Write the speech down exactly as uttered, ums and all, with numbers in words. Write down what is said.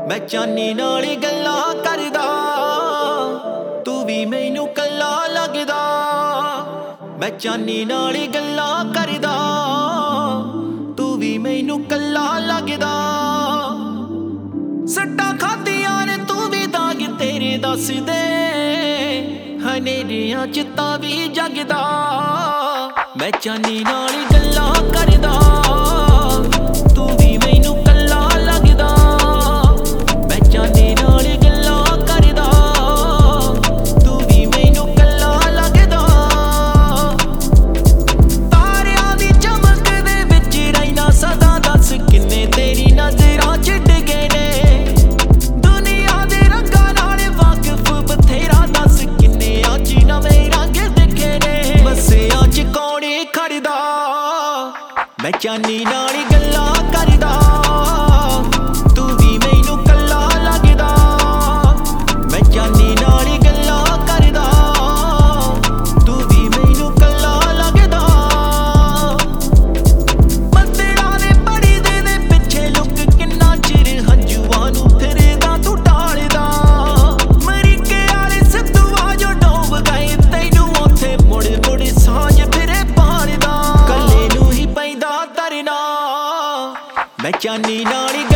मैं चानी नाल ही गल्लां करदा, तू भी मैनू कल्ला लगदा। मैं चानी नाल ही गल्लां करदा, तू भी मैनू कल्ला लगदा। सट्टां खादियां ने तू भी दाग तेरे दस दे, हनेरियां च तां भी जगदा। मैं चानी नाल ही गल्लां करदा, तू भी मैनू कल्ला लगदा। मैं चानी नाल ही गल्लां करदा, तू भी मैनू कल्ला लगदा। तारियां दी चमक दे विच रहिना सदा, दस किन्ने तेरी नज़रां च डिगे ने। दुनिया दे रंगां नाल वाकिफ बथेरा, दस किन्ने अज नवें रंग दिखे ने। बस्सियां च कौन खड़दा, मैं चानी नाल ही गल्लां करदा, तू भी मैनू कल्ला लगदा। मैं चानी नाल ही गल्लां करदा, तू भी मैनू कल्ला लगदा। बदलां दे पड़दे दे पिछे लुक किन्ना चिर हंजुआं नू फिरदा तू टालदा। मरीके वाले सिद्धूआ जो डोब गए तैनू उत्थे मुड़ मुड़ साँझ फिरे पालदा। कल्ले नू ही पैंदा तरना, मैं चानी नाल ही